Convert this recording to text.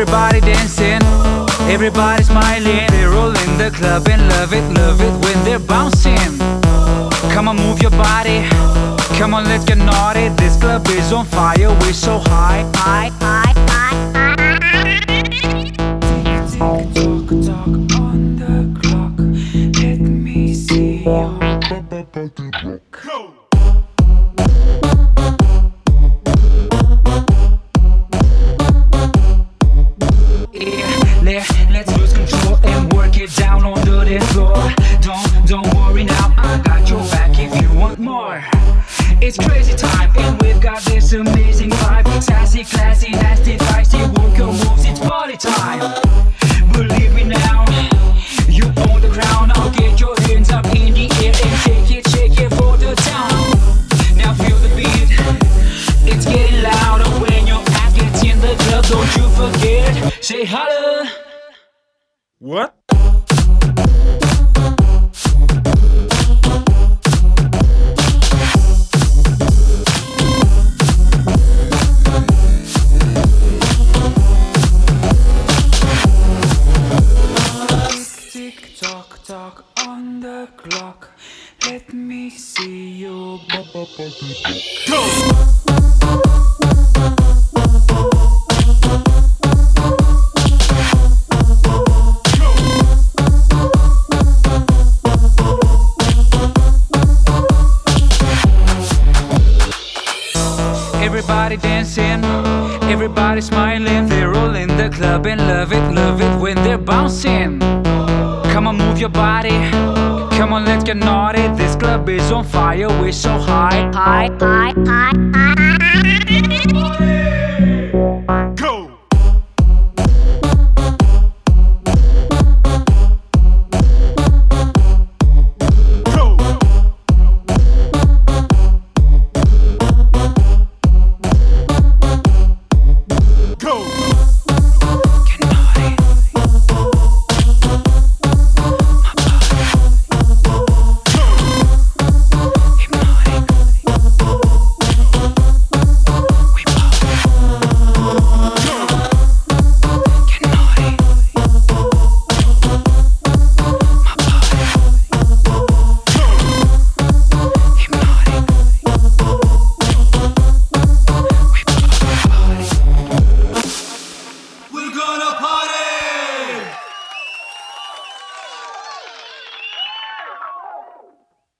Everybody dancing, everybody smiling. They're all in the club and love it when they're bouncing. Come on, move your body, come on, let's get naughty. This club is on fire, we're so high. Tick tock on the clock, let me see you. Go! Let's lose control and work it down on the dance floor. Don't worry now, I got your back if you want more. It's crazy time and we've got this amazing vibe. Sassy, classy, nasty, feisty, work your moves, it's party time. Believe me now, you own the crown. I'll get your hands up in the air and shake it for the town. Now feel the beat, it's getting louder when your ass gets in the club. Don't you forget, say holla. What? Tick tock on the clock, let me see you go. Everybody dancing, everybody smiling. They're all in the club and love it when they're bouncing. Come on, move your body, come on, let's get naughty. This club is on fire, we're so high.